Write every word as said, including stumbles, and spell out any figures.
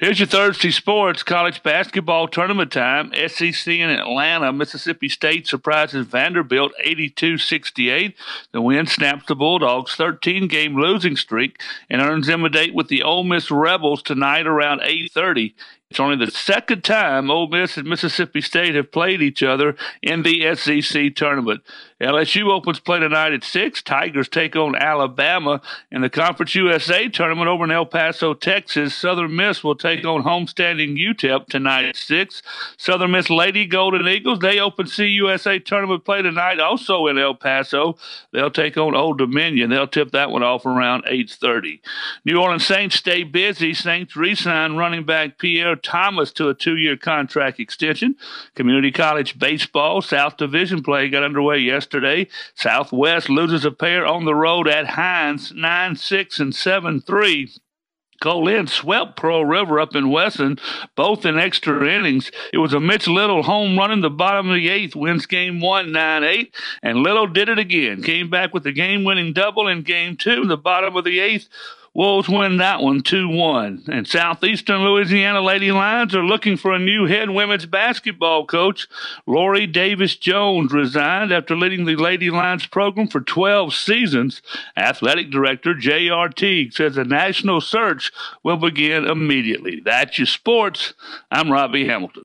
Here's your Thursday sports. College basketball tournament time. S E C in Atlanta. Mississippi State surprises Vanderbilt eighty-two sixty-eight. The win snaps the Bulldogs' thirteen-game losing streak and earns them a date with the Ole Miss Rebels tonight around eight thirty. It's only the second time Ole Miss and Mississippi State have played each other in the S E C tournament. L S U opens play tonight at six. Tigers take on Alabama. In the Conference U S A tournament over in El Paso, Texas, Southern Miss will take on homestanding U T E P tonight at six. Southern Miss Lady Golden Eagles, they open C U S A tournament play tonight also in El Paso. They'll take on Old Dominion. They'll tip that one off around eight thirty. New Orleans Saints stay busy. Saints re-sign running back Pierre Thomas to a two-year contract extension. Community College baseball, South Division play got underway yesterday. Southwest loses a pair on the road at Hines, nine six and seven three. Colin swept Pearl River up in Wesson, both in extra innings. It was a Mitch Little home run in the bottom of the eighth, wins game one, nine eight, and Little did it again. Came back with the game-winning double in game two in the bottom of the eighth. Wolves win that one two one. And Southeastern Louisiana Lady Lions are looking for a new head women's basketball coach. Lori Davis-Jones resigned after leading the Lady Lions program for twelve seasons. Athletic Director J R Teague says a national search will begin immediately. That's your sports. I'm Robbie Hamilton.